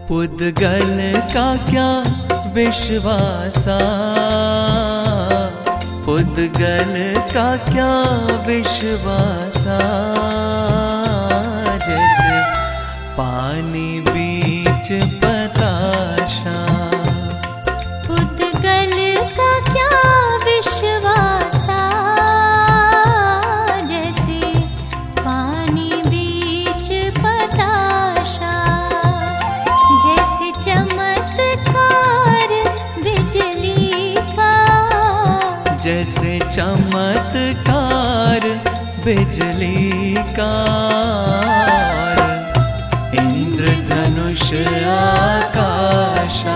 पुद्गल का क्या विश्वासा, पुद्गल का क्या विश्वासा, जैसे पानी बीच बताशा। पुद्गल का क्या विश्वासा, जैसे पानी बीच बताशा। जैसे चमत्कार बिजली का, जैसे चमत्कार बिजली का, इंद्रधनुष आकाशा।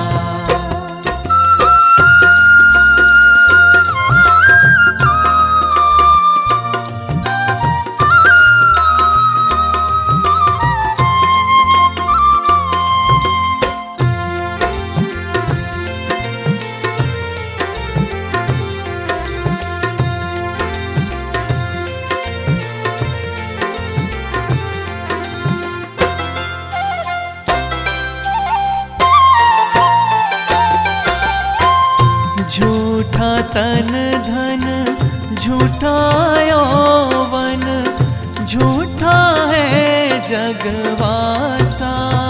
झूठा तन धन झूठा यौवन, झूठा है जगवासा।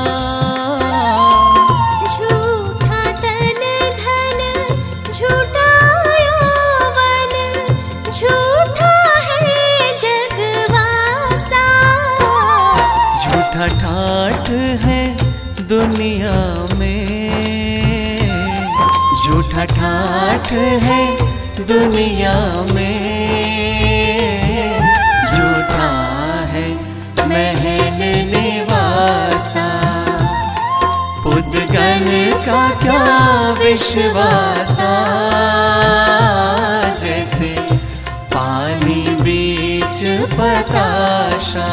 झूठा तन धन झूठा यौवन, झूठा है जगवासा। झूठा ठाठ है दुनिया में, झूठा ठाठ है दुनिया में, झूठा है महल निवासा। पुद्गल का क्या विश्वासा, जैसे पानी बीच बताशा।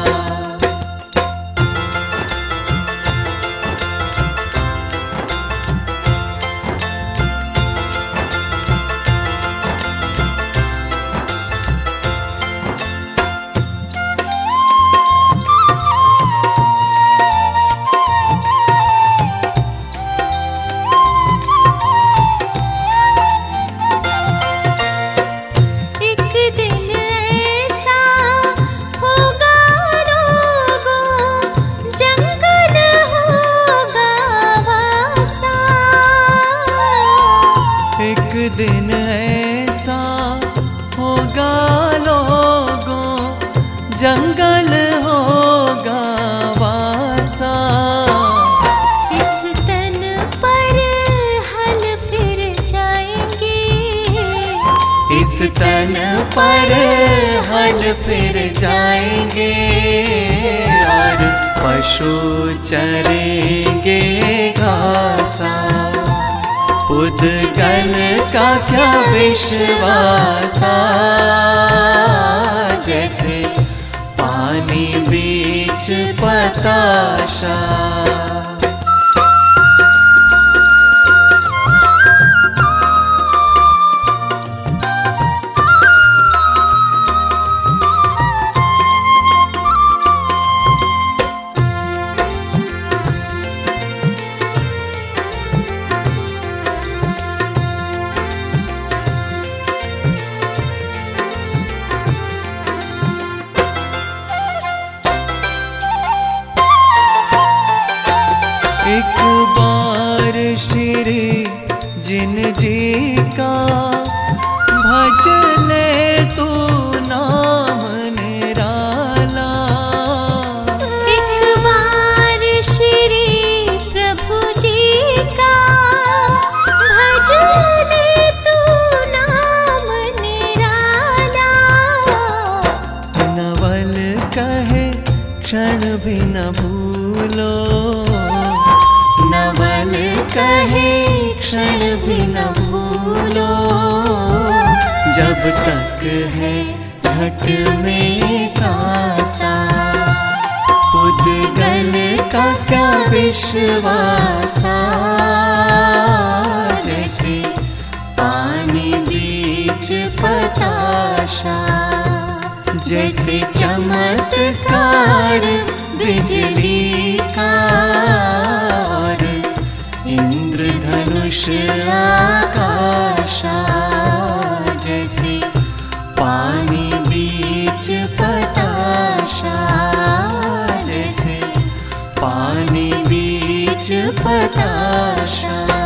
एक दिन ऐसा होगा लोगों, जंगल होगा वासा। इस तन पर हल फिर जाएंगे, इस तन पर हल फिर जाएंगे, और पशु चरेंगे घासा। पुद्गल का क्या विश्वासा, जैसे पानी बीच बताशा। एक बार श्री जिन जी का भज ले तू नाम निराला। एक बार श्री प्रभु जी का भज ले तू नाम निराला। नवल कहे क्षण भी न भूलो, नवल कहे क्षण भी न भूलो, जब तक है घट में सांसा। पुद्गल का क्या विश्वासा, जैसे पानी बीच बताशा। जैसे चमत्कार बिजली का कृष आकाशा, जैसे पानी बीच पताशा, जैसे पानी बीच पताशा।